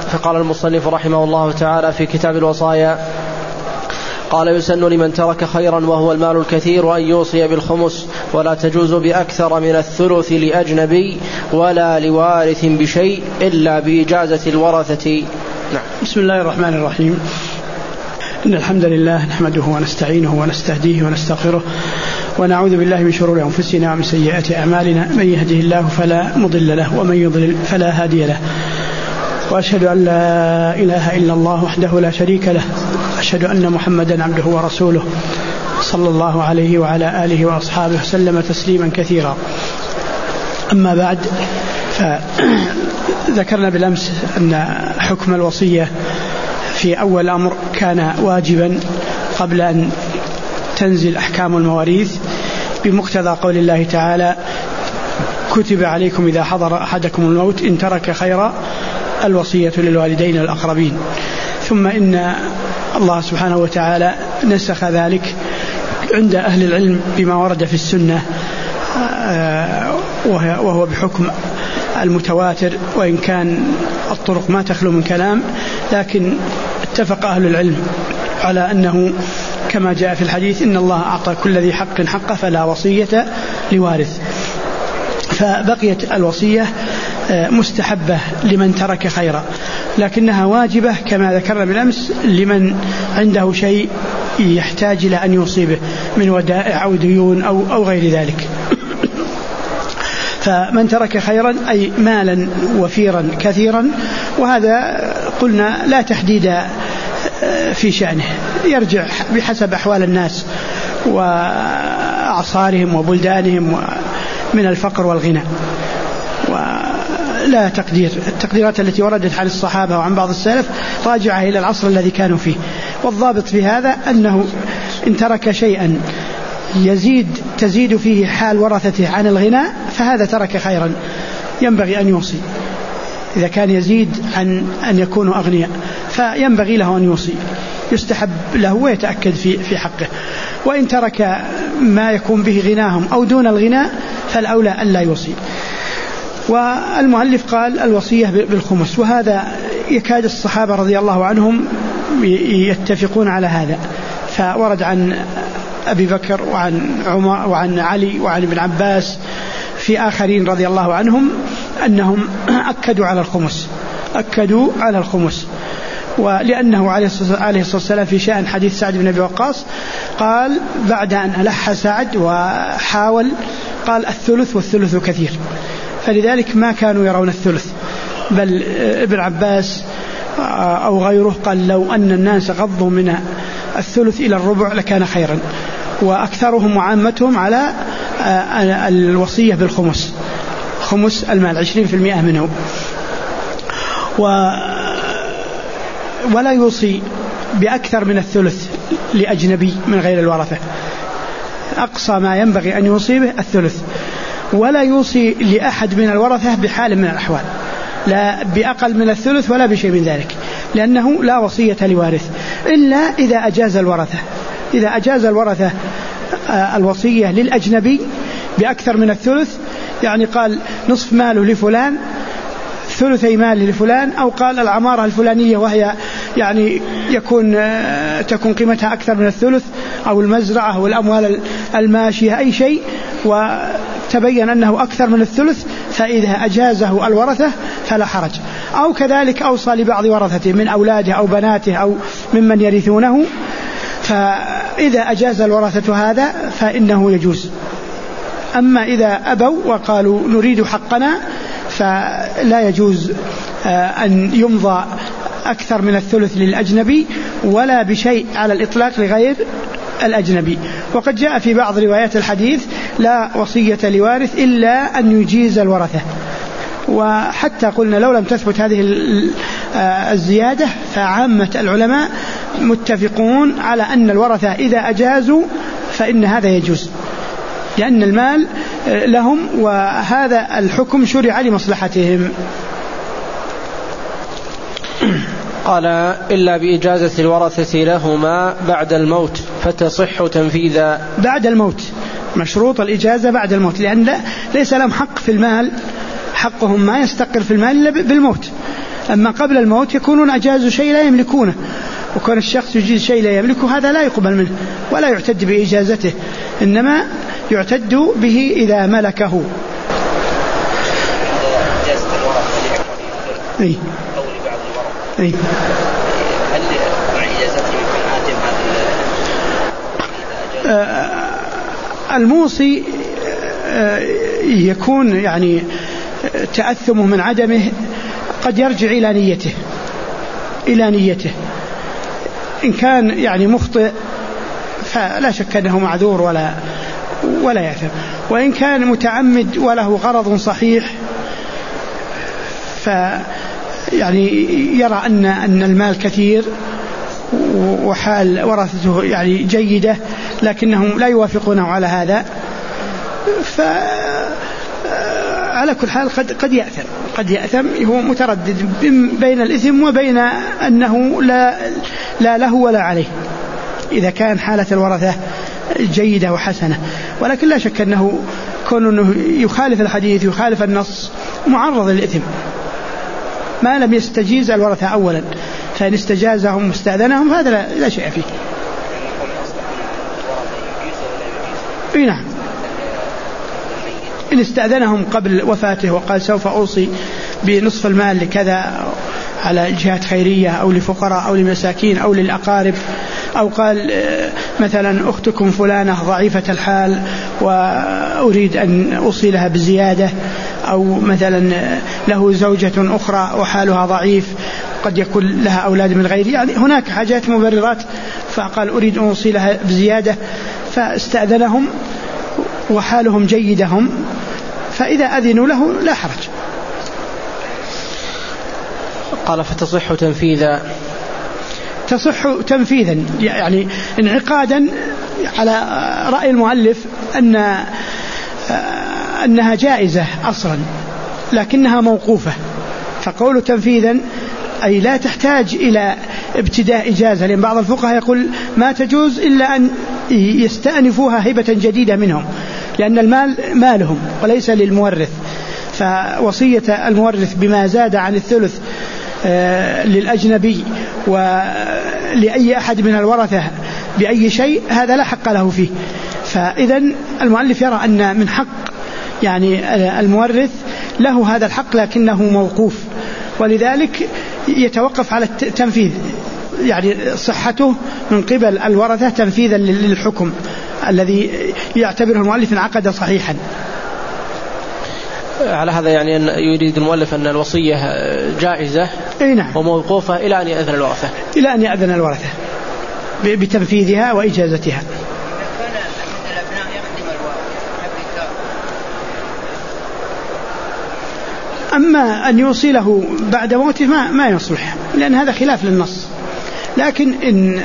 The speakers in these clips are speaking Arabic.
فقال المصنف رحمه الله تعالى في كتاب الوصايا: قال: يسن لمن ترك خيرا وهو المال الكثير أن يوصي بالخمس، ولا تجوز بأكثر من الثلث لأجنبي ولا لوارث بشيء إلا بإجازة الورثة. نعم. بسم الله الرحمن الرحيم. إن الحمد لله نحمده ونستعينه ونستهديه ونستغفره ونعوذ بالله من شرور أنفسنا ومن سيئات أعمالنا، من يهده الله فلا مضل له ومن يضلل فلا هادي له، وأشهد أن لا إله إلا الله وحده لا شريك له، أشهد أن محمدا عبده ورسوله صلى الله عليه وعلى آله وأصحابه وسلم تسليما كثيرا. أما بعد، فذكرنا بالأمس أن حكم الوصية في أول الأمر كان واجبا قبل أن تنزل أحكام المواريث، بمقتضى قول الله تعالى: كتب عليكم إذا حضر أحدكم الموت إن ترك خيرا الوصية للوالدين والأقربين. ثم إن الله سبحانه وتعالى نسخ ذلك عند أهل العلم بما ورد في السنة، وهو بحكم المتواتر، وإن كان الطرق ما تخلو من كلام، لكن اتفق أهل العلم على أنه كما جاء في الحديث: إن الله أعطى كل ذي حق حقه فلا وصية لوارث. فبقيت الوصية مستحبة لمن ترك خيرا، لكنها واجبة كما ذكرنا بالأمس لمن عنده شيء يحتاج إلى أن يوصي به من ودائع أو ديون أو غير ذلك. فمن ترك خيرا أي مالا وفيرا كثيرا، وهذا قلنا لا تحديد في شأنه، يرجع بحسب أحوال الناس وأعصارهم وبلدانهم من الفقر والغنى، ولا تقدير. التقديرات التي وردت عن الصحابة وعن بعض السلف راجعة إلى العصر الذي كانوا فيه. والضابط في هذا أنه إن ترك شيئا تزيد فيه حال ورثته عن الغنى فهذا ترك خيرا ينبغي أن يوصي. إذا كان يزيد عن أن يكونوا أغنياء فينبغي له أن يوصي، يستحب له ويتأكد في حقه. وإن ترك ما يكون به غناهم أو دون الغناء فالأولى ألا يوصي. والمؤلف قال الوصية بالخمس، وهذا يكاد الصحابة رضي الله عنهم يتفقون على هذا. فورد عن أبي بكر وعن عمر وعن علي وعن ابن عباس في آخرين رضي الله عنهم أنهم أكدوا على الخمس. ولأنه عليه الصلاة والسلام في شأن حديث سعد بن أبي وقاص قال بعد أن ألح سعد وحاول قال: الثلث والثلث كثير. فلذلك ما كانوا يرون الثلث، بل ابن عباس أو غيره قال: لو أن الناس غضوا من الثلث إلى الربع لكان خيرا. وأكثرهم وعامتهم على الوصية بالخمس، خمس المال 20% منه. ولا يوصي بأكثر من الثلث لأجنبي من غير الورثة، أقصى ما ينبغي أن يوصي به الثلث. ولا يوصي لأحد من الورثة بحال من الأحوال، لا بأقل من الثلث ولا بشيء من ذلك، لأنه لا وصية لوارث إلا إذا أجاز الورثة. إذا أجاز الورثة الوصية للأجنبي بأكثر من الثلث، يعني قال نصف ماله لفلان، ثلثي ماله لفلان، أو قال العمارة الفلانية وهي يعني تكون قيمتها أكثر من الثلث، أو المزرعة والأموال الماشية أي شيء، وتبين أنه أكثر من الثلث، فإذا أجازه الورثة فلا حرج. أو كذلك أوصى لبعض ورثته من أولاده أو بناته أو ممن يرثونه، فإذا أجاز الورثة هذا فإنه يجوز. أما إذا أبوا وقالوا نريد حقنا فلا يجوز أن يمضى أكثر من الثلث للأجنبي ولا بشيء على الإطلاق لغير الأجنبي. وقد جاء في بعض روايات الحديث لا وصية لوارث إلا أن يجيز الورثة. وحتى قلنا لو لم تثبت هذه الزيادة فعامة العلماء متفقون على أن الورثة إذا أجازوا فإن هذا يجوز، لأن المال لهم وهذا الحكم شرع لمصلحتهم. قال: إلا بإجازة الورثة لهما بعد الموت فتصح تنفيذا. بعد الموت، مشروط الإجازة بعد الموت، لأن ليس لهم حق في المال، حقهم ما يستقر في المال إلا بالموت. أما قبل الموت يكونون أجازوا شيء لا يملكونه، وكون الشخص يجيز شيء لا يملكه هذا لا يقبل منه ولا يعتد بإجازته، إنما يعتد به إذا ملكه. أي. أي. هل مع إجازته يكون آثم الموصي يكون يعني تأثمه من عدمه قد يرجع إلى نيته إن كان يعني مخطئ فلا شك أنه معذور ولا يأثم، وإن كان متعمد وله غرض صحيح يعني يرى أن المال كثير وحال ورثته يعني جيدة لكنهم لا يوافقونه على هذا، فعلى كل حال قد يأثم هو متردد بين الإثم وبين أنه لا له ولا عليه إذا كان حالة الورثة جيدة وحسنة. ولكن لا شك أنه كونه يخالف الحديث يخالف النص معرض للإثم ما لم يستجيز الورثة أولا، فإن استجازهم واستأذنهم هذا لا شيء فيه. نعم، إن استأذنهم قبل وفاته وقال سوف أوصي بنصف المال لكذا على جهات خيرية أو لفقراء أو لمساكين أو للأقارب، أو قال مثلا أختكم فلانة ضعيفة الحال وأريد أن أوصي لها بزيادة، أو مثلا له زوجة أخرى وحالها ضعيف قد يكون لها أولاد من غيره، يعني هناك حاجات مبررات، فقال أريد أن أوصي لها بزيادة فاستأذنهم وحالهم جيدهم، فإذا أذنوا له لا حرج. قال فتصح تنفيذا. تصح تنفيذا يعني انعقادا على رأي المؤلف أنها جائزة أصلا لكنها موقوفة، فقول تنفيذا أي لا تحتاج إلى ابتداء إجازة، لأن بعض الفقهاء يقول ما تجوز إلا أن يستأنفوها هبة جديدة منهم، لأن المال مالهم وليس للمورث، فوصية المورث بما زاد عن الثلث للأجنبي ولأي أحد من الورثة بأي شيء هذا لا حق له فيه. فإذا المؤلف يرى أن من حق يعني المورث له هذا الحق لكنه موقوف، ولذلك يتوقف على التنفيذ، يعني صحته من قبل الورثة تنفيذا للحكم الذي يعتبره المؤلف انعقد صحيحا. على هذا يعني أن يريد المؤلف أن الوصية جائزة نعم. وموقوفة إلى أن يأذن الورثة، إلى أن يأذن الورثة بتنفيذها وإجازتها. أما أن يوصي له بعد موته ما يصلح، لأن هذا خلاف للنص، لكن إن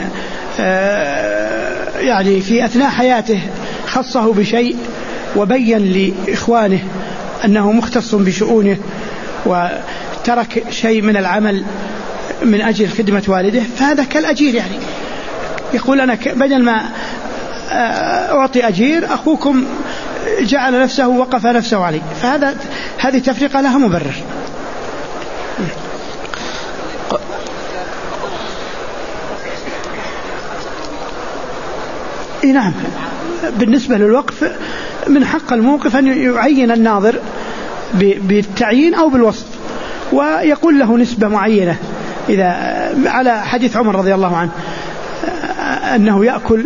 يعني في أثناء حياته خصه بشيء وبين لإخوانه أنه مختص بشؤونه وترك شيء من العمل من أجل خدمة والده، فهذا كالأجير، يعني يقول أنا بدل ما أعطي أجير أخوكم جعل نفسه وقف نفسه عليه، هذه تفرقة لها مبرر. نعم، بالنسبة للوقف من حق الموقف أن يعين الناظر بالتعيين أو بالوصف، ويقول له نسبة معينة، إذا على حديث عمر رضي الله عنه أنه يأكل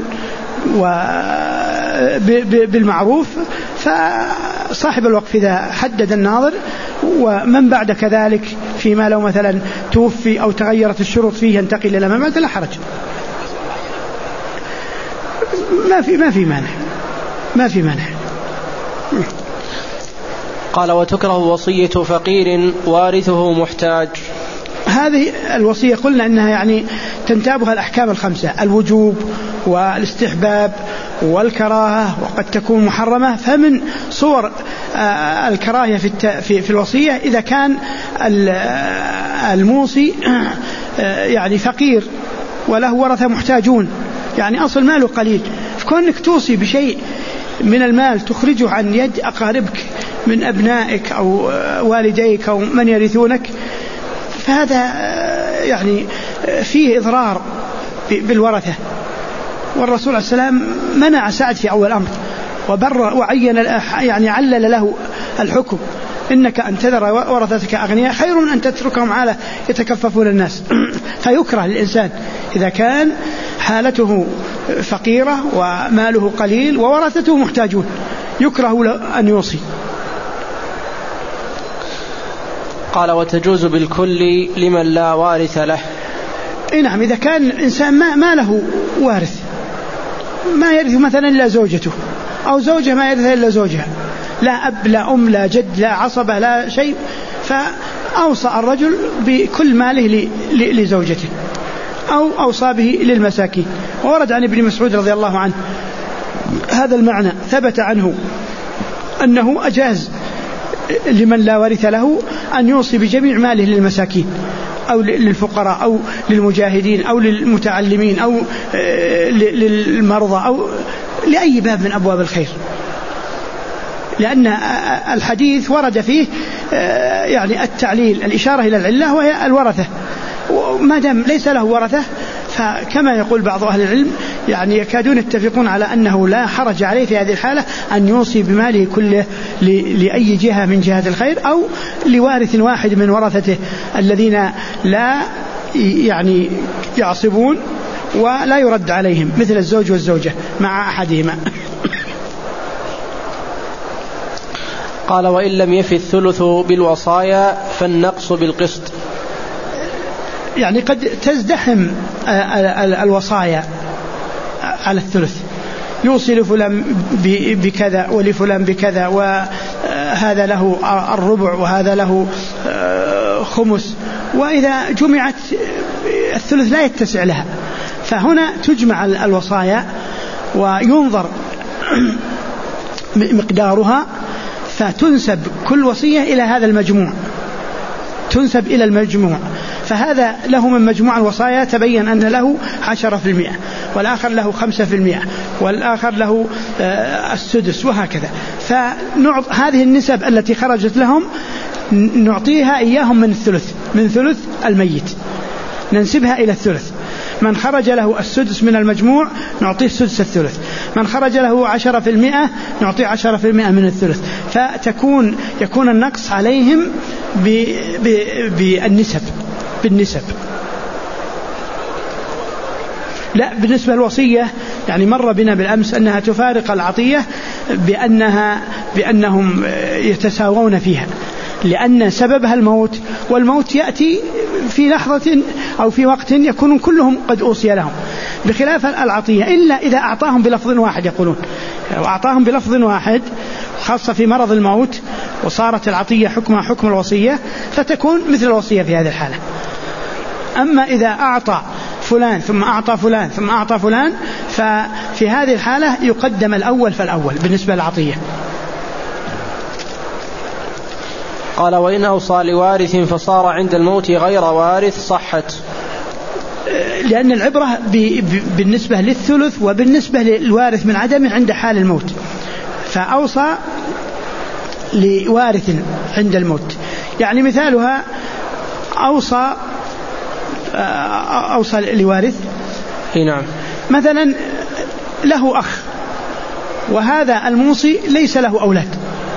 بالمعروف، فصاحب الوقف إذا حدد الناظر ومن بعد كذلك فيما لو مثلا توفي أو تغيرت الشروط فيه ينتقل إلى من بعد لا حرج، ما في مانع. قال وتكره وصية فقير وارثه محتاج. هذه الوصية قلنا أنها يعني تنتابها الأحكام الخمسة: الوجوب والاستحباب والكراهة، وقد تكون محرمة. فمن صور الكراهية في الوصية إذا كان الموصي يعني فقير وله ورثة محتاجون، يعني أصل ماله قليل، فكونك توصي بشيء من المال تخرجه عن يد أقاربك من أبنائك أو والديك أو من يرثونك، فهذا يعني فيه إضرار بالورثة. والرسول عليه السلام منع سعد في أول أمر وبر وعين يعني علل له الحكم: إنك أن تذر ورثتك أغنياء خير من أن تتركهم عالة يتكففون الناس. فيكره للإنسان إذا كان حالته فقيرة وماله قليل وورثته محتاجون، يكره له أن يوصي. قال: وتجوز بالكل لمن لا وارث له. نعم، إذا كان الإنسان ما له وارث، ما يرث مثلا إلا زوجته، أو زوجة ما يرث إلا زوجها، لا أب لا أم لا جد لا عصبة لا شيء، فأوصى الرجل بكل ماله لزوجته أو أوصى به للمساكين. وورد عن ابن مسعود رضي الله عنه هذا المعنى، ثبت عنه أنه أجاز لمن لا ورث له أن يوصي بجميع ماله للمساكين أو للفقراء أو للمجاهدين أو للمتعلمين أو للمرضى أو لأي باب من أبواب الخير، لأن الحديث ورد فيه يعني التعليل، الإشارة إلى العلة وهي الورثة، وما دام ليس له ورثة فكما يقول بعض أهل العلم يعني يكادون يتفقون على أنه لا حرج عليه في هذه الحالة أن يوصي بماله كله لأي جهة من جهات الخير أو لوارث واحد من ورثته الذين لا يعني يعصبون ولا يرد عليهم، مثل الزوج والزوجة مع أحدهما. قال: وإن لم يفي الثلث بالوصايا فالنقص بالقسط. يعني قد تزدحم الوصايا على الثلث، يوصي لفلان بكذا ولفلان بكذا، وهذا له الربع وهذا له خمس، وإذا جمعت الثلث لا يتسع لها، فهنا تجمع الوصايا وينظر مقدارها فتنسب كل وصية إلى هذا المجموع، تنسب إلى المجموع، فهذا له من مجموع الوصايا تبين أن له 10%، والآخر له 5%، والآخر له السدس، وهكذا. فهذه النسب التي خرجت لهم نعطيها إياهم من الثلث، من ثلث الميت ننسبها إلى الثلث. من خرج له السدس من المجموع نعطيه سدس الثلث، من خرج له 10% نعطيه 10% من الثلث، يكون النقص عليهم بالنسب. لا، بالنسبة للوصية يعني مر بنا بالأمس أنها تفارق العطية بأنهم يتساوون فيها، لأن سببها الموت، والموت يأتي في لحظة أو في وقت يكون كلهم قد أوصي لهم، بخلاف العطية إلا إذا أعطاهم بلفظ واحد. يقولون وأعطاهم بلفظ واحد خاصة في مرض الموت وصارت العطية حكمها حكم الوصية فتكون مثل الوصية في هذه الحالة. أما إذا أعطى فلان ثم أعطى فلان ثم أعطى فلان ففي هذه الحالة يقدم الأول فالأول بالنسبة للعطية. قال: وإن أوصى لوارث فصار عند الموت غير وارث صحت. لأن العبرة بالنسبة للثلث وبالنسبة للوارث من عدمه عند حال الموت، فأوصى لوارث عند الموت، يعني مثالها أوصى لوارث نعم مثلا له أخ، وهذا الموصي ليس له أولاد،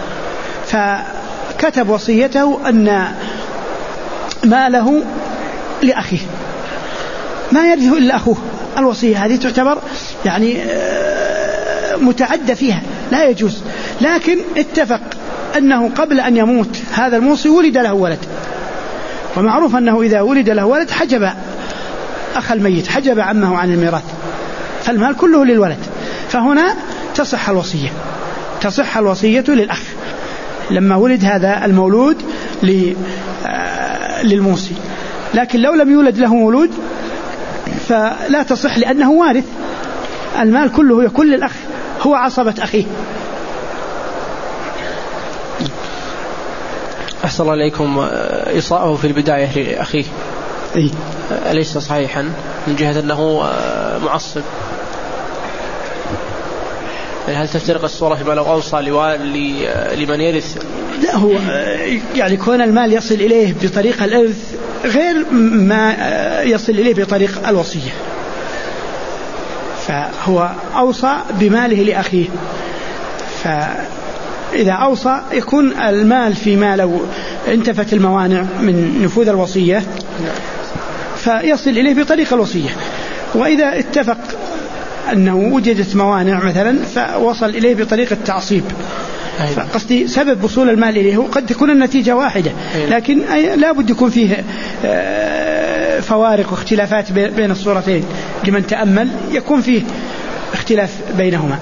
فكتب وصيته أن ماله لأخيه، ما يرثه إلا أخوه. الوصية هذه تعتبر يعني متعدى فيها، لا يجوز، لكن اتفق أنه قبل أن يموت هذا الموصي ولد له ولد، ومعروف أنه إذا ولد له ولد حجب أخ الميت، حجب عمه عن الميراث، فالمال كله للولد، فهنا تصح الوصية للأخ لما ولد هذا المولود للموصي. لكن لو لم يولد له مولود فلا تصح، لأنه وارث، المال كله يكون للأخ، هو عصبة أخيه. أحسن الله إليكم. إصاءه في البداية لأخيه أليس صحيحا من جهة أنه معصب؟ هل تفترق الصورة فيما لو أوصى لمن يرث؟ لا، هو يعني كون المال يصل إليه بطريقة الإرث غير ما يصل إليه بطريق الوصية. فهو أوصى بماله لأخيه، فإذا أوصى يكون المال فيما لو انتفت الموانع من نفوذ الوصية فيصل إليه بطريق الوصية. وإذا اتفق أنه وجدت موانع مثلا فوصل إليه بطريق التعصيب. فقصدي سبب وصول المال إليه قد تكون النتيجة واحدة، لكن لا بد يكون فيه فوارق واختلافات بين الصورتين، لمن تأمل يكون فيه اختلاف بينهما.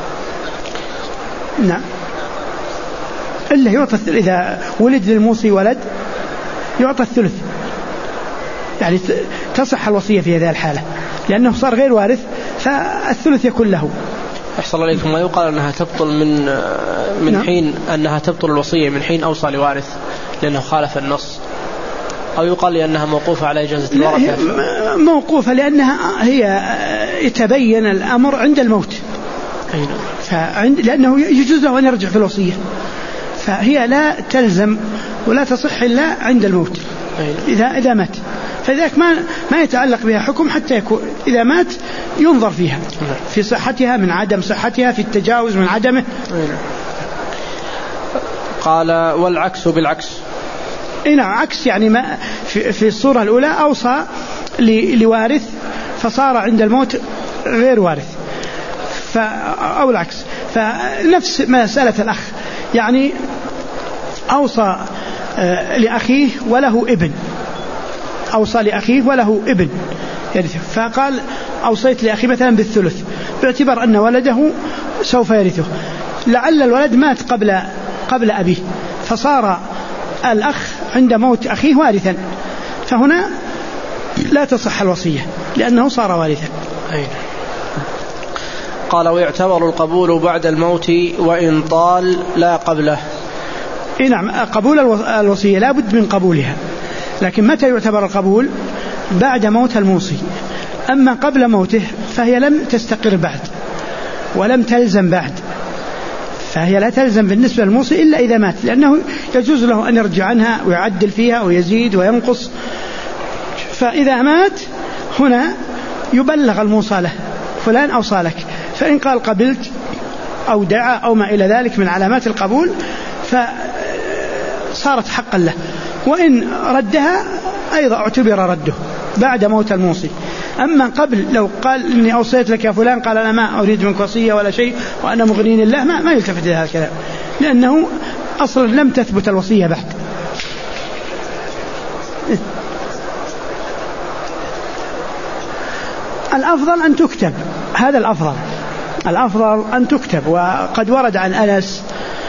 نعم. إلا يعطى إذا ولد للموصي ولد يعطى الثلث، يعني تصح الوصية في هذه الحالة لأنه صار غير وارث فالثلث يكون له. أحسن عليكم. ما يقال أنها تبطل من نعم. حين أنها تبطل الوصية من حين أوصى لوارث لأنه خالف النص، أو يقال لأنها موقوفة على إجازة الورثة؟ موقوفة لأنها هي يتبين الأمر عند الموت، لأنه يجوز له أن يرجع في الوصية، فهي لا تلزم ولا تصح إلا عند الموت إذا مات. فذلك ما يتعلق بها حكم حتى يكون إذا مات ينظر فيها في صحتها من عدم صحتها، في التجاوز من عدمه. قال والعكس بالعكس. نعم، عكس يعني ما في الصورة الأولى أوصى لوارث فصار عند الموت غير وارث، أو العكس. فنفس مسألة الأخ، يعني أوصى لأخيه وله ابن، أوصى لأخيه وله ابن يرثه، فقال أوصيت لأخي مثلا بالثلث باعتبار أن ولده سوف يرثه، لعل الولد مات قبل أبيه فصار الأخ عند موت أخيه وارثا، فهنا لا تصح الوصية لأنه صار وارثا. قال ويعتبر القبول بعد الموت وإن طال لا قبله. نعم، قبول الوصية لا بد من قبولها، لكن متى يعتبر القبول؟ بعد موت الموصي. أما قبل موته فهي لم تستقر بعد ولم تلزم بعد، فهي لا تلزم بالنسبة للموصي إلا إذا مات، لأنه يجوز له أن يرجع عنها ويعدل فيها ويزيد وينقص. فإذا مات هنا يبلغ الموصى له فلان أوصى لك، فإن قال قبلت أو دعا أو ما إلى ذلك من علامات القبول فصارت حقا له، وإن ردها أيضا اعتبر رده بعد موت الموصي. أما قبل لو قال إني أوصيت لك يا فلان قال أنا ما أريد منك وصية ولا شيء وأنا مغنين الله، ما يلتفت إلى هذا الكلام، لأنه أصلا لم تثبت الوصية بعد. الأفضل أن تكتب، هذا الأفضل أن تكتب. وقد ورد عن أنس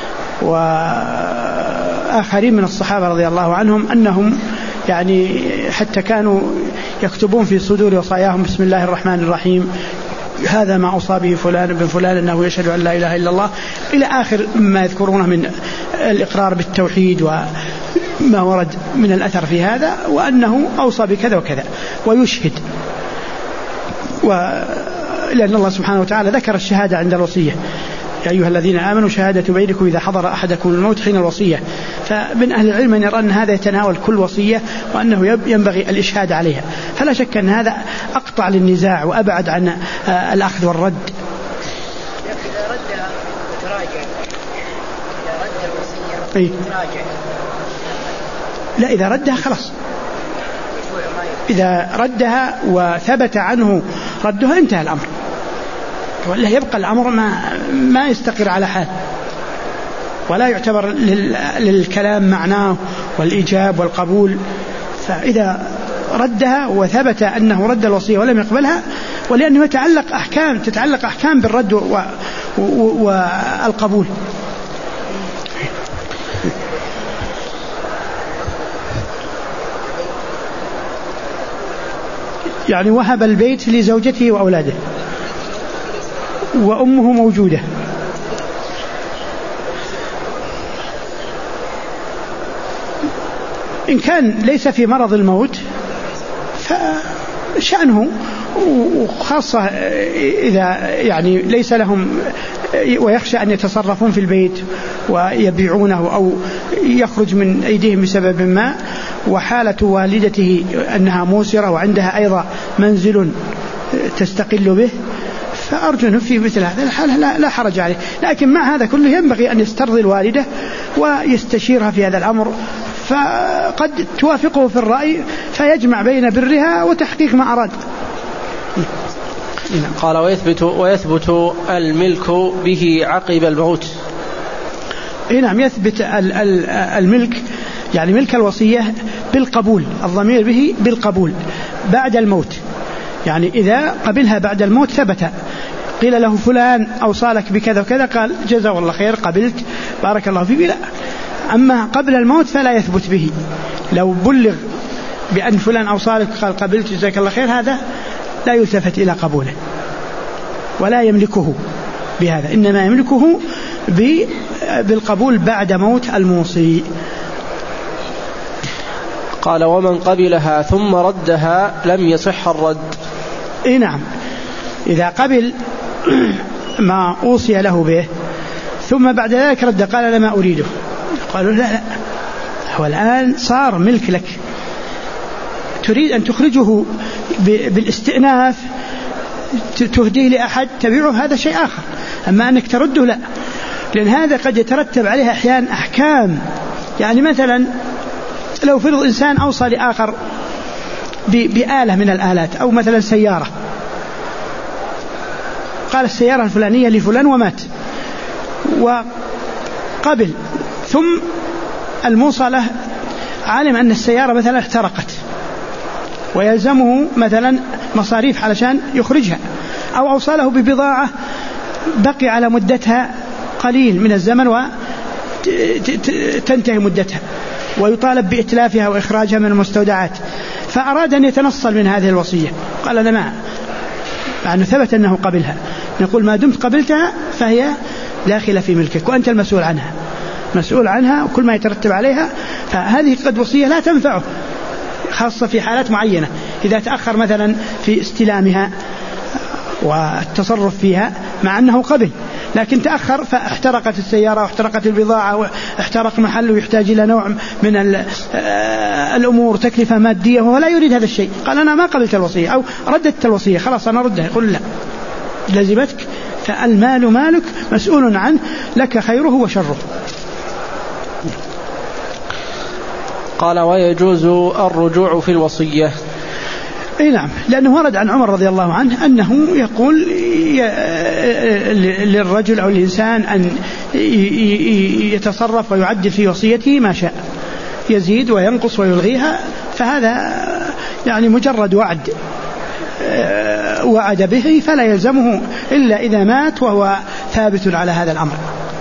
وآخرين من الصحابة رضي الله عنهم أنهم يعني حتى كانوا يكتبون في صدور وصاياهم بسم الله الرحمن الرحيم، هذا ما أوصى به فلان بن فلان أنه يشهد أن لا إله إلا الله، إلى آخر ما يذكرونه من الإقرار بالتوحيد وما ورد من الأثر في هذا، وأنه أوصى بكذا وكذا ويشهد. لأن الله سبحانه وتعالى ذكر الشهادة عند الوصية، يا أيها الذين آمنوا شهادة بينكم إذا حضر أحدكم الموت حين الوصية. فمن أهل العلم يرى أن هذا يتناول كل وصية وأنه ينبغي الإشهاد عليها، فلا شك أن هذا أقطع للنزاع وأبعد عن الأخذ والرد. إذا ردها تراجع، إذا رد الوصية تراجع. لا، إذا ردها خلاص، إذا ردها وثبت عنه ردها انتهى الأمر، ولا يبقى الأمر ما يستقر على حال ولا يعتبر للكلام معناه والإجاب والقبول. فإذا ردها وثبت أنه رد الوصية ولم يقبلها، ولأنه تتعلق أحكام بالرد والقبول. يعني وهب البيت لزوجته وأولاده وأمه موجودة، إن كان ليس في مرض الموت فشأنه، وخاصة إذا يعني ليس لهم ويخشى أن يتصرفون في البيت ويبيعونه أو يخرج من أيديهم بسبب ما، وحالة والدته أنها موسرة وعندها أيضا منزل تستقل به، فأرجو أنه في مثل هذا الحالة لا حرج عليه. لكن مع هذا كله ينبغي أن يسترضي الوالدة ويستشيرها في هذا الأمر، فقد توافقه في الرأي فيجمع بين برها وتحقيق ما أراد. قال ويثبت الملك به عقب الموت. نعم، يثبت الملك يعني ملك الوصية بالقبول، الضمير به بالقبول بعد الموت، يعني إذا قبلها بعد الموت ثبت، قيل له فلان أوصالك بكذا وكذا قال جزاه الله خير قبلت بارك الله فيك، لا. أما قبل الموت فلا يثبت به. لو بلغ بأن فلان أوصالك قال قبلت جزاك الله خير، هذا لا يلتفت إلى قبوله ولا يملكه بهذا، إنما يملكه بالقبول بعد موت الموصي. قال ومن قبلها ثم ردها لم يصح الرد. نعم، إذا قبل ما أوصي له به ثم بعد ذلك رد قال أنا ما أريده، قالوا لا هو الآن صار ملك لك، تريد أن تخرجه بالاستئناف تهديه لأحد تبيعه، هذا شيء آخر. أما أنك ترده لا، لأن هذا قد يترتب عليها أحيانا أحكام. يعني مثلا لو فرض إنسان أوصى لآخر بآلة من الآلات أو مثلا سيارة، قال السيارة الفلانية لفلان ومات وقبل، ثم الموصى له علم أن السيارة مثلا احترقت ويلزمه مثلا مصاريف علشان يخرجها، أو أوصاله ببضاعة بقي على مدتها قليل من الزمن وتنتهي مدتها ويطالب بإتلافها وإخراجها من المستودعات، فأراد أن يتنصل من هذه الوصية، قال أنا ما يعني ثبت أنه قبلها، نقول ما دمت قبلتها فهي داخلة في ملكك وأنت المسؤول عنها، مسؤول عنها وكل ما يترتب عليها. فهذه قد وصية لا تنفعه، خاصة في حالات معينة، إذا تأخر مثلا في استلامها والتصرف فيها مع أنه قبل، لكن تأخر فاحترقت السيارة واحترقت البضاعة واحترق محل ويحتاج إلى نوع من الأمور تكلفة مادية وهو لا يريد هذا الشيء، قال أنا ما قبلت الوصية أو ردت الوصية خلاص أنا ردها، يقول لا لزمتك، فالمال مالك مسؤول عنه، لك خيره وشره. قال ويجوز الرجوع في الوصية. نعم، لأنه ورد عن عمر رضي الله عنه أنه يقول للرجل أو الإنسان أن يتصرف ويعدل في وصيته ما شاء، يزيد وينقص ويلغيها، فهذا يعني مجرد وعد به فلا يلزمه إلا إذا مات وهو ثابت على هذا الأمر.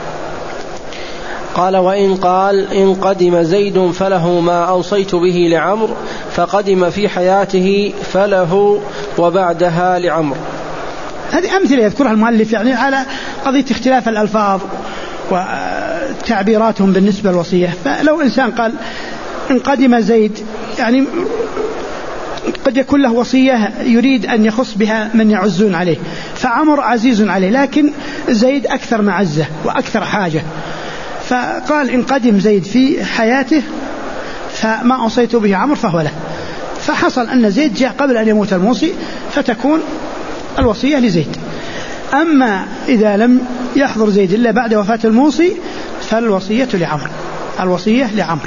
قال وإن قال إن قدم زيد فله ما أوصيت به لعمر فقدم في حياته فله وبعدها لعمر. هذه أمثلة يذكرها المؤلف يعني على قضية اختلاف الألفاظ وتعبيراتهم بالنسبة للوصية. فلو إنسان قال إن قدم زيد يعني قد يكون له وصية يريد أن يخص بها من يعزون عليه، فعمر عزيز عليه لكن زيد أكثر معزة وأكثر حاجة، فقال إن قدم زيد في حياته فما أوصيت به عمر فهو له، فحصل أن زيد جاء قبل أن يموت الموصي فتكون الوصية لزيد. أما إذا لم يحضر زيد إلا بعد وفاة الموصي فالوصية لعمر، الوصية لعمر.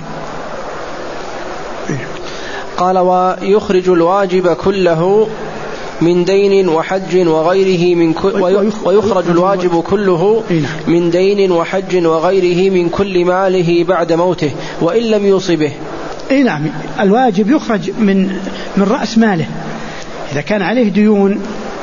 قال ويخرج الواجب كله من دين وحج وغيره من ويخرج الواجب كله من دين وحج وغيره من كل ماله بعد موته وإن لم يوصي به. نعم، الواجب يخرج من رأس ماله إذا كان عليه ديون،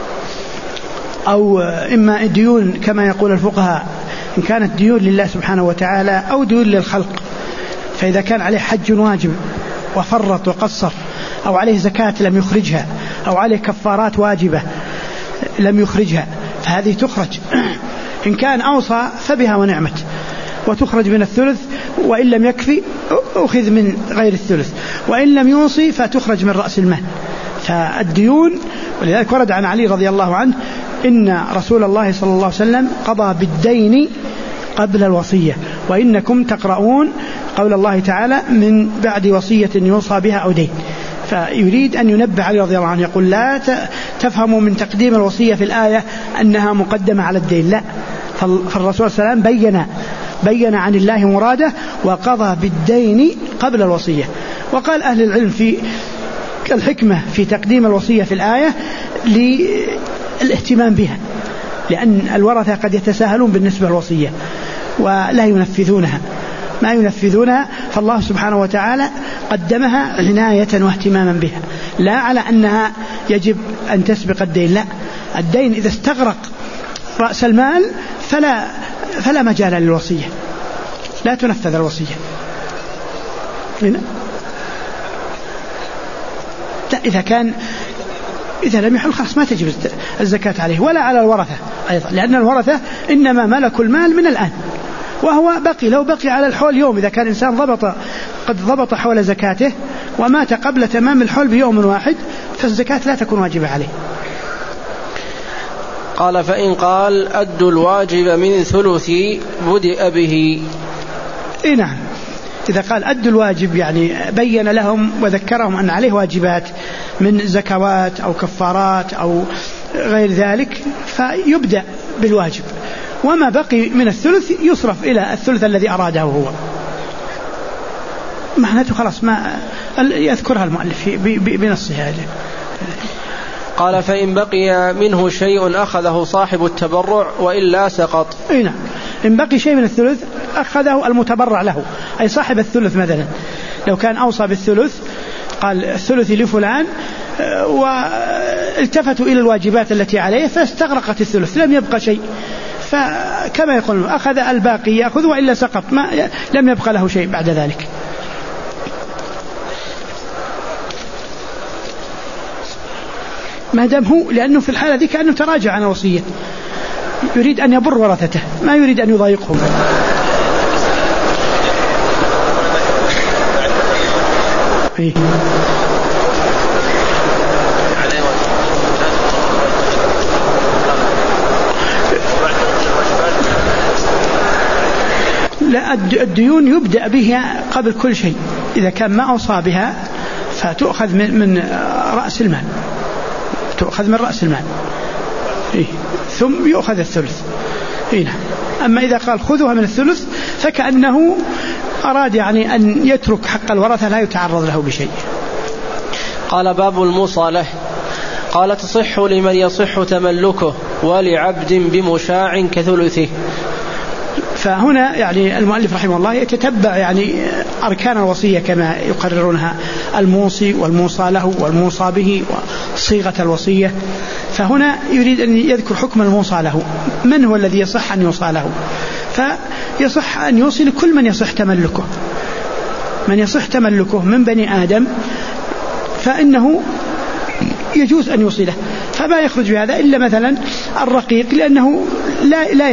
أو إما ديون كما يقول الفقهاء إن كانت ديون لله سبحانه وتعالى أو ديون للخلق، فإذا كان عليه حج واجب وفرط وقصر، أو عليه زكاة لم يخرجها، أو عليه كفارات واجبة لم يخرجها، فهذه تخرج. إن كان أوصى فبها ونعمت وتخرج من الثلث، وإن لم يكفي أخذ من غير الثلث، وإن لم يوصي فتخرج من رأس المال. فالديون، ولذلك ورد عن علي رضي الله عنه إن رسول الله صلى الله عليه وسلم قضى بالدين قبل الوصية، وإنكم تقرؤون قول الله تعالى من بعد وصية يوصى بها أو دين. فيريد أن ينبه علي رضي الله عنه، يقول لا تفهموا من تقديم الوصية في الآية أنها مقدمة على الدين، لا، فالرسول صلى الله عليه وسلم بين عن الله مراده وقضى بالدين قبل الوصية. وقال أهل العلم في الحكمة في تقديم الوصية في الآية للاهتمام بها، لأن الورثة قد يتساهلون بالنسبة للوصية ولا ينفذونها، ما ينفذونها، فالله سبحانه وتعالى قدمها عناية واهتماما بها، لا على أنها يجب أن تسبق الدين، لا، الدين إذا استغرق رأس المال فلا مجال للوصية، لا تنفذ الوصية. لا، إذا لم يحل خلاص ما تجب الزكاة عليه ولا على الورثة أيضا، لأن الورثة إنما ملكوا المال من الآن، وهو لو بقي على الحول يوم، إذا كان إنسان قد ضبط حول زكاته ومات قبل تمام الحول بيوم واحد فالزكاة لا تكون واجبة عليه. قال فإن قال أدوا الواجب من ثلث بدأ به. نعم، إذا قال أدوا الواجب يعني بين لهم وذكرهم أن عليه واجبات من زكوات أو كفارات أو غير ذلك، فيبدأ بالواجب، وما بقي من الثلث يصرف إلى الثلث الذي أراده هو. معناته خلاص ما يذكرها المؤلف بنصها هذه. قال فإن بقي منه شيء أخذه صاحب التبرع وإلا سقط. نعم، إن بقي شيء من الثلث أخذه المتبرع له، أي صاحب الثلث مثلا لو كان أوصى بالثلث قال الثلث لفلان والتفتوا إلى الواجبات التي عليه فاستغرقت الثلث لم يبقى شيء، فكما يقول أخذ الباقي يأخذ وإلا سقط، لم يبقى له شيء بعد ذلك. ما دام هو، لأنه في الحالة ذي كأنه تراجع عن الوصية، يريد أن يبر ورثته، ما يريد أن يضايقهم. لا، الديون يبدأ بها قبل كل شيء، إذا كان ما أوصى بها فتؤخذ من رأس المال، تؤخذ من رأس المال ثم يؤخذ الثلث. أما إذا قال خذوها من الثلث فكأنه أراد يعني أن يترك حق الورثة لا يتعرض له بشيء. قال باب الموصى له. قال تصح لمن يصح تملكه ولعبد بمشاع كثلثه. فهنا يعني المؤلف رحمه الله يتتبع يعني أركان الوصية كما يقررونها، الموصي والموصى له والموصى به وصيغة الوصية. فهنا يريد أن يذكر حكم الموصى له، من هو الذي يصح أن يوصى له؟ فيصح أن يوصي لكل من يصح تملكه، من يصح تملكه من بني آدم فإنه يجوز أن يوصي له، فما يخرج بهذا إلا مثلا الرقيق لأنه لا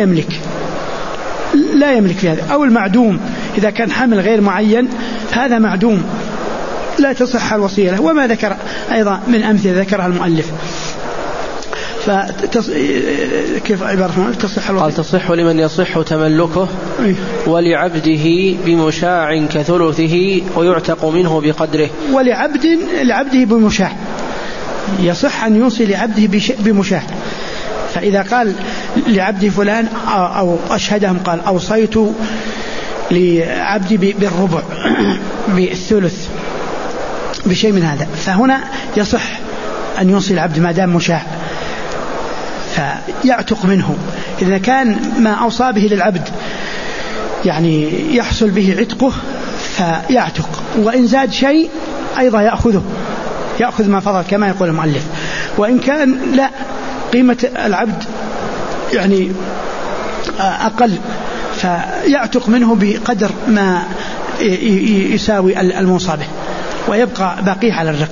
يملك في هذا، أو المعدوم إذا كان حمل غير معين هذا معدوم لا تصح الوصية له. وما ذكر أيضا من أمثلة ذكرها المؤلف. كيف عبارة تصح الوصية؟ قال تصح لمن يصح تملكه ولعبده بمشاع كثلثه ويعتق منه بقدره. لعبده بمشاع، يصح أن يوصي لعبده بمشاع. فإذا قال لعبد فلان أو أشهدهم قال أوصيت لعبدي بالربع بالثلث بشيء من هذا، فهنا يصح أن يوصي العبد ما دام مشاع فيعتق منه. إذا كان ما أوصى به للعبد يعني يحصل به عتقه فيعتق، وإن زاد شيء أيضا يأخذ ما فضل كما يقول المؤلف. وإن كان لا، قيمة العبد يعني أقل فيعتق منه بقدر ما يساوي الموصى به ويبقى باقي على الرق.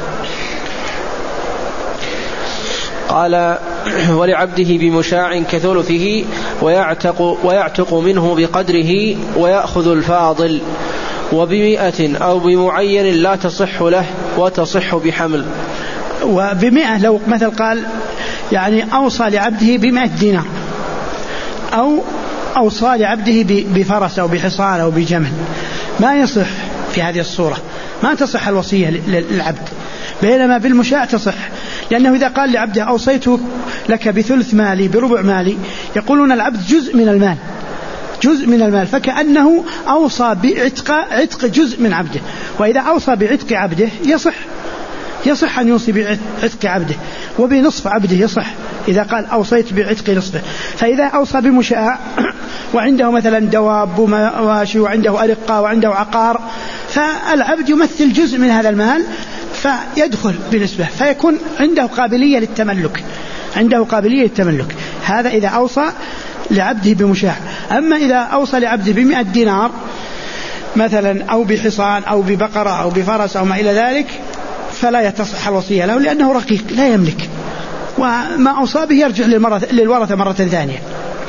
قال ولعبده بمشاع كثلثه ويعتق منه بقدره ويأخذ الفاضل، وب100 أو بمعين لا تصح له وتصح بحمل. وب100 لو مثل قال يعني أوصى لعبده ب100 دينار أو أوصى لعبده بفرس أو بحصان أو بجمل، ما يصح في هذه الصورة، ما تصح الوصية للعبد، بينما بالمشاع تصح، لأنه إذا قال لعبده أوصيت لك بثلث مالي بربع مالي، يقولون العبد جزء من المال، فكأنه أوصى بعتق جزء من عبده. وإذا أوصى بعتق عبده يصح أن يوصي بعتق عبده، وبنصف عبده يصح إذا قال أوصيت بعتق نصفه. فإذا أوصى بمشاع وعنده مثلا دواب ومواشي وعنده أرقة وعنده عقار، فالعبد يمثل جزء من هذا المال فيدخل بنسبة، فيكون عنده قابلية للتملك. هذا إذا أوصى لعبده بمشاع. أما إذا أوصى لعبده ب100 دينار مثلا أو بحصان أو ببقرة أو بفرس أو ما إلى ذلك، فلا يتصح الوصية له، لأنه رقيق لا يملك، وما أوصى به يرجع للورثة مرة ثانية.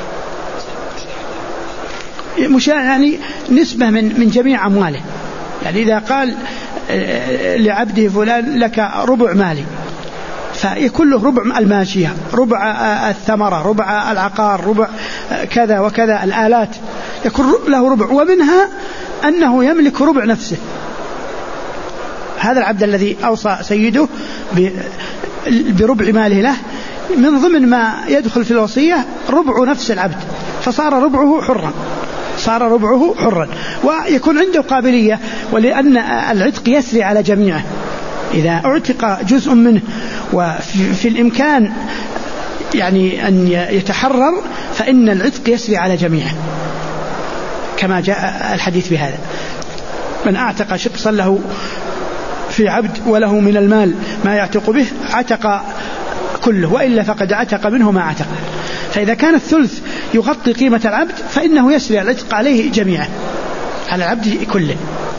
مشاع يعني نسبة من جميع أمواله، يعني إذا قال لعبده فلان لك ربع مالي، فيكون له ربع الماشية، ربع الثمرة، ربع العقار، ربع كذا وكذا الآلات، يكون له ربع، ومنها أنه يملك ربع نفسه. هذا العبد الذي أوصى سيده بربع ماله له، من ضمن ما يدخل في الوصية ربع نفس العبد، فصار ربعه حرا، ويكون عنده قابلية، ولأن العتق يسري على جميعه، إذا اعتق جزء منه وفي الإمكان يعني أن يتحرر، فإن العتق يسري على جميعه، كما جاء الحديث بهذا: من أعتق شخصا له في عبد وله من المال ما يعتق به عتق كله، وإلا فقد عتق منه ما عتق. فإذا كان الثلث يغطي قيمة العبد فإنه يسري العتق عليه جميعا، على العبد كله.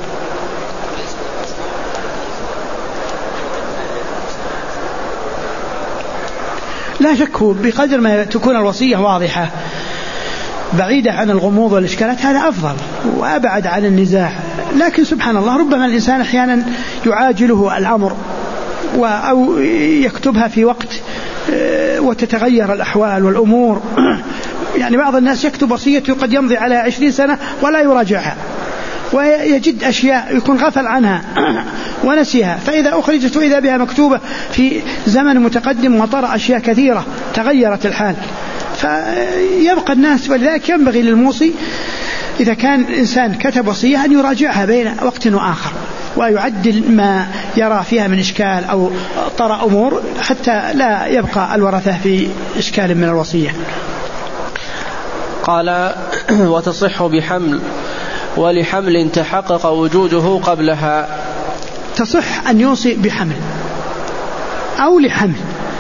لا شك بقدر ما تكون الوصية واضحة بعيدة عن الغموض والإشكالات هذا أفضل وأبعد عن النزاع. لكن سبحان الله ربما الإنسان أحيانا يعاجله الأمر أو يكتبها في وقت وتتغير الأحوال والأمور. يعني بعض الناس يكتب وصيته قد يمضي على 20 سنة ولا يراجعها، ويجد أشياء يكون غفل عنها ونسيها، فإذا أخرجت وإذا بها مكتوبة في زمن متقدم وطرأ أشياء كثيرة تغيرت الحال، فيبقى الناس. ولذلك ينبغي للموصي إذا كان إنسان كتب وصية أن يراجعها بين وقت وآخر ويعدل ما يرى فيها من إشكال أو طرأ أمور، حتى لا يبقى الورثة في إشكال من الوصية. قال: وتصح بحمل ولحمل تحقق وجوده قبلها. تصح أن يوصي بحمل أو لحمل،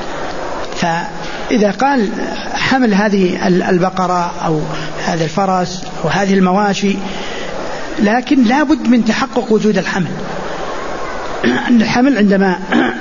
فإذا قال حمل هذه البقرة أو هذا الفرس أو هذه المواشي، لكن لا بد من تحقق وجود الحمل. الحمل عندما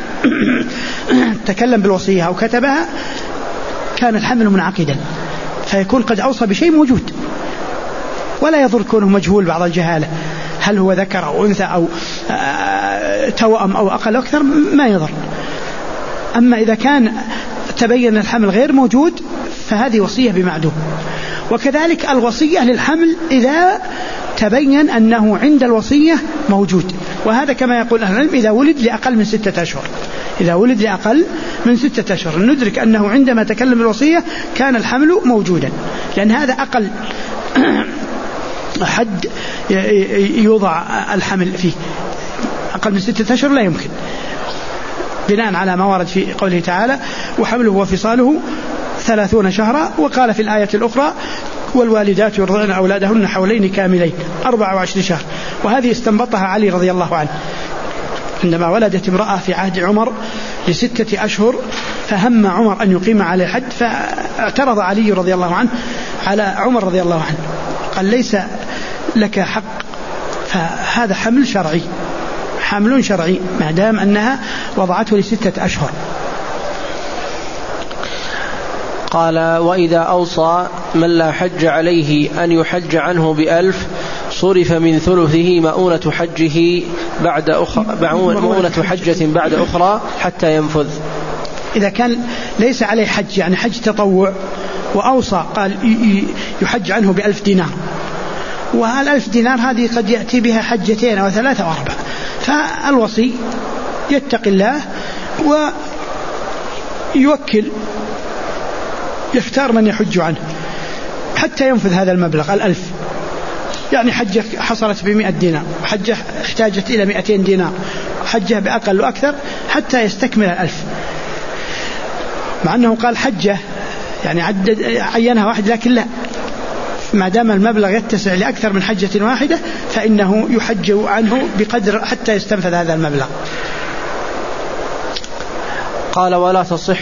تكلم بالوصية أو كتبها كان الحمل منعقدا، فيكون قد أوصى بشيء موجود، ولا يضر كونه مجهول بعض الجهالة، هل هو ذكر أو أنثى أو توأم أو أقل أو أكثر، ما يضر. أما إذا كان تبين الحمل غير موجود فهذه وصية بمعدوم. وكذلك الوصية للحمل إذا تبين أنه عند الوصية موجود، وهذا كما يقول أهل العلم إذا ولد لأقل من 6 أشهر. إذا ولد لأقل من 6 أشهر ندرك أنه عندما تكلم بالوصية كان الحمل موجودا، لأن هذا أقل حد يوضع الحمل فيه. أقل من 6 أشهر لا يمكن، بناء على ما ورد في قوله تعالى: وحمله وفصاله 30 شهرا. وقال في الآية الأخرى: والوالدات يرضعن أولادهن حولين كاملين 24 شهر. وهذه استنبطها علي رضي الله عنه عندما ولدت امرأة في عهد عمر ل6 أشهر، فهم عمر أن يقيم على الحد، فاعترض علي رضي الله عنه على عمر رضي الله عنه، قال: ليس لك حق، فهذا حمل شرعي، حمل شرعي ما دام أنها وضعته ل6 أشهر. قال: وإذا أوصى من لا حج عليه أن يحج عنه ب1000 صرف من ثلثه مؤونة حجة بعد أخرى حتى ينفذ. إذا كان ليس عليه حج يعني حج تطوع وأوصى قال يحج عنه ب1000 دينار، وال1000 دينار هذه قد يأتي بها حجتين أو 3 أو 4، فالوصي يتقي الله ويوكل يختار من يحج عنه حتى ينفذ هذا المبلغ 1000. يعني حجة حصلت ب100 دينار، حجة احتاجت إلى 200 دينار، حجة بأقل وأكثر حتى يستكمل 1000. مع أنه قال حجة يعني عينها واحد، لكن لا، ما دام المبلغ يتسع لأكثر من حجة واحدة فإنه يحج عنه بقدر حتى يستنفذ هذا المبلغ. قال ولا تصح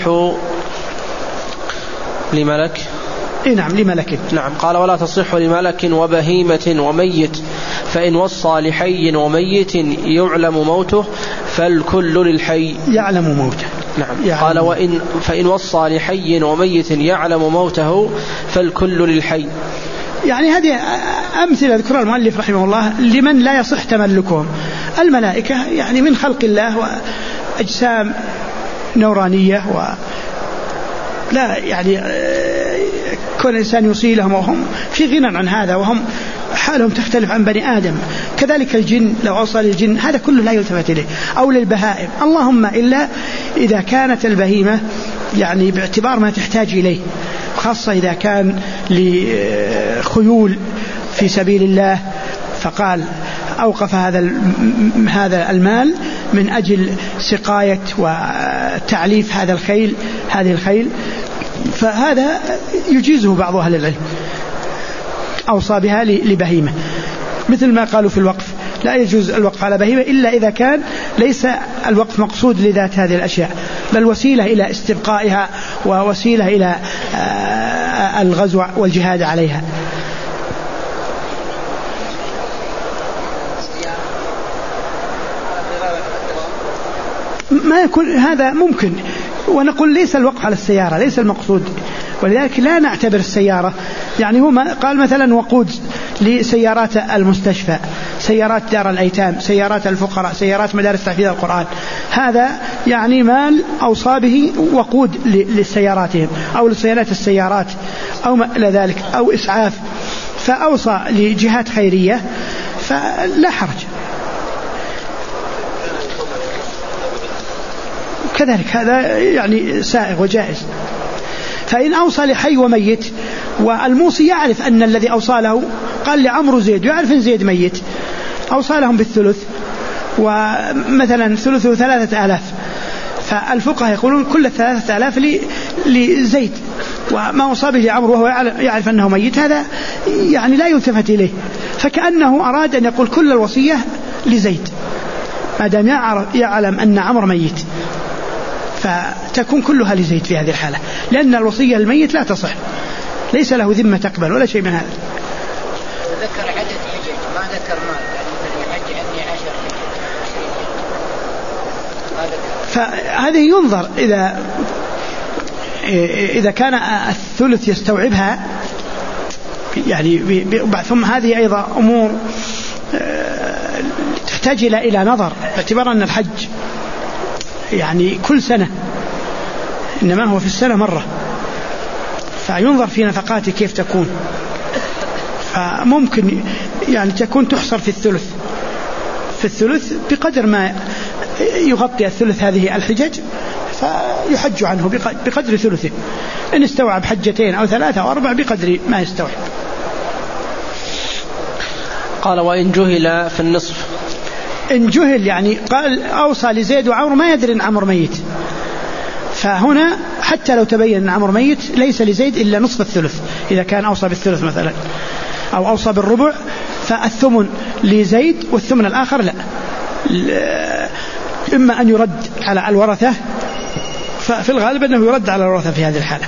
لملك. نعم لملك. نعم. قال ولا تصح لملك وبهيمة وميت، فإن وصى لحي وميت يعلم موته فالكل للحي. يعلم موته. نعم. قال فإن وصى لحي وميت يعلم موته فالكل للحي. يعني هذه أمثلة ذكرها المؤلف رحمه الله لمن لا يصح تملكهم. الملائكة يعني من خلق الله وأجسام نورانية، لا يعني كل إنسان يوصي لهم وهم في غنى عن هذا، وهم حالهم تختلف عن بني آدم. كذلك الجن لو أوصى للجن هذا كله لا يلتفت إليه، أو للبهائم، اللهم إلا إذا كانت البهيمة يعني باعتبار ما تحتاج إليه، خاصة إذا كان لخيول في سبيل الله فقال أوقف هذا المال من أجل سقاية وتعليف هذه الخيل، فهذا يجيزه بعض أهل العلم، أوصى بها لبهيمة، مثل ما قالوا في الوقف لا يجوز الوقف على بهيمة إلا إذا كان ليس الوقف مقصود لذات هذه الأشياء، بل وسيلة إلى استبقائها ووسيلة إلى الغزو والجهاد عليها. ما يكون هذا ممكن، ونقول ليس الوقف على السيارة ليس المقصود، ولذلك لا نعتبر السيارة يعني هو قال مثلا وقود لسيارات المستشفى، سيارات دار الأيتام، سيارات الفقراء، سيارات مدارس تحفيظ القرآن، هذا يعني مال أوصى به وقود لسياراتهم أو لصيانات السيارات أو ما إلى ذلك، أو إسعاف، فأوصى لجهات خيرية فلا حرج. كذلك هذا يعني سائغ وجائز. فإن أوصى لحي وميت والموصي يعرف أن الذي أوصى له قال لعمرو زيد، يعرف أن زيد ميت، أوصى لهم بالثلث ومثلا ثلثه 3000، فالفقهاء يقولون كل 3000 لزيد، وما أوصى به لعمرو وهو يعرف أنه ميت هذا يعني لا يلتفت إليه، فكأنه أراد أن يقول كل الوصية لزيد ما دام يعلم أن عمرو ميت، فتكون كلها لزيد في هذه الحالة، لأن الوصية الميت لا تصح، ليس له ذمة تقبل ولا شيء من هذا. ذكر عدد حجج ما ذكر مال، يعني حج عني 10 فهذه ينظر إذا كان الثلث يستوعبها يعني، ثم هذه أيضا أمور تحتاج إلى نظر، باعتبار أن الحج يعني كل سنة إنما هو في السنة مرة، فينظر في نفقاته كيف تكون، فممكن يعني تكون تحصر في الثلث بقدر ما يغطي الثلث هذه الحجج، فيحج عنه بقدر ثلثه، إن استوعب حجتين أو 3 أو 4 بقدر ما يستوعب. قال وإن جهل في النصف. إن جهل يعني قال أوصى لزيد وعمر ما يدري أن عمر ميت، فهنا حتى لو تبين أن عمر ميت ليس لزيد إلا نصف الثلث، إذا كان أوصى بالثلث مثلا أو أوصى بالربع فالثمن لزيد والثمن الآخر لا، إما أن يرد على الورثة، ففي الغالب أنه يرد على الورثة في هذه الحالة.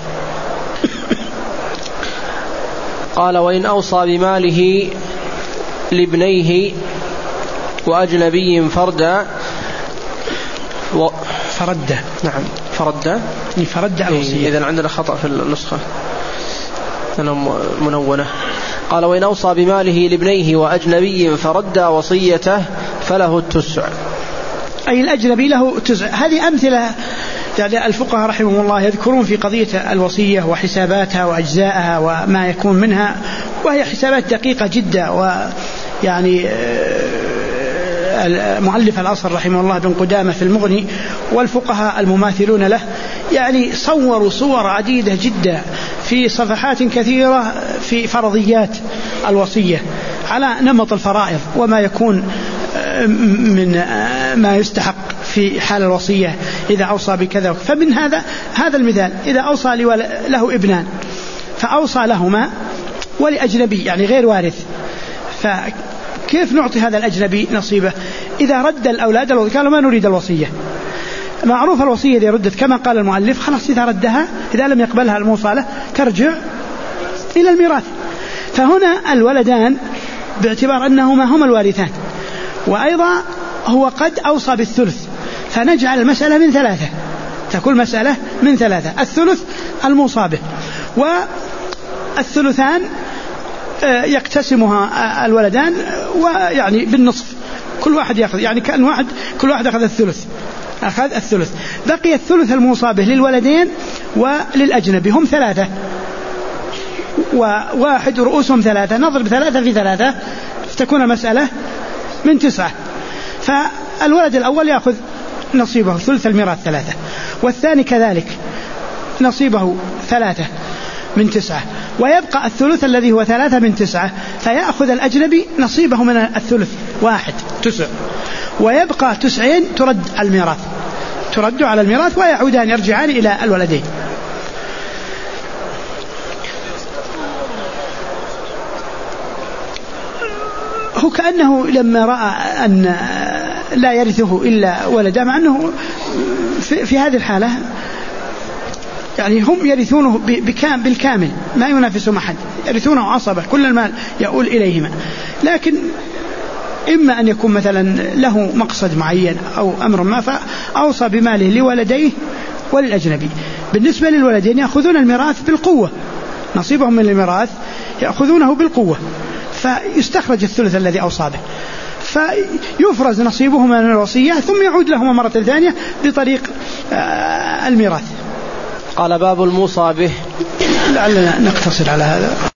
قال وإن أوصى بماله لابنيه وأجنبي فردا فرد. نعم فرد الوصية. إذن عندنا خطأ في النسخة أنا منونة. قال وإن أوصى بماله لابنيه وأجنبي فرد وصيته فله التسع، أي الأجنبي له تسع. هذه أمثلة يعني الفقهاء رحمهم الله يذكرون في قضية الوصية وحساباتها وأجزائها وما يكون منها، وهي حسابات دقيقة جدا. ويعني مؤلف الأصل رحمه الله بن قدامة في المغني والفقهاء المماثلون له يعني صوروا صور عديدة جدا في صفحات كثيرة في فرضيات الوصية على نمط الفرائض وما يكون من ما يستحق في حال الوصية إذا أوصى بكذا. فمن هذا المثال إذا أوصى له ابنان فأوصى لهما ولأجنبي يعني غير وارث، فكيف نعطي هذا الأجنبي نصيبه؟ إذا رد الأولاد قالوا ما نريد الوصية، معروف الوصية إذا ردت كما قال المؤلف خلاص إذا ردها إذا لم يقبلها الموصى له ترجع إلى الميراث. فهنا الولدان باعتبار أنهما هما الوارثان، وأيضا هو قد أوصى بالثلث، فنجعل المسألة من ثلاثة، تكون مسألة من ثلاثة: الثلث الموصى به، والثلثان يقتسمها الولدان ويعني بالنصف كل واحد يأخذ، يعني كأن كل واحد أخذ الثلث، بقي الثلث الموصى به للولدين وللأجنبي، هم ثلاثة وواحد رؤوسهم ثلاثة، نضرب 3 في 3 تكون المسألة من 9. فالولد الأول يأخذ نصيبه ثلث الميراث 3، والثاني كذلك نصيبه 3 من 9، ويبقى الثلث الذي هو 3 من 9، فيأخذ الأجنبي نصيبه من الثلث 1 9، ويبقى 9 ترد على الميراث ويعودان يرجعان إلى الولدين. هو كأنه لما رأى أن لا يرثه إلا ولده، مع أنه في هذه الحالة يعني هم يرثونه بالكامل ما ينافسهم أحد، يرثونه عصبة كل المال يؤول إليهما، لكن إما أن يكون مثلا له مقصد معين أو أمر ما فأوصى بماله لولديه وللأجنبي. بالنسبة للولدين يأخذون الميراث بالقوة، نصيبهم من الميراث يأخذونه بالقوة، فيستخرج الثلث الذي أوصى به، فيفرز نصيبهما من الوصية ثم يعود لهما مرة ثانية بطريق الميراث. قال: باب الموصى به. لعلنا نقتصر على هذا.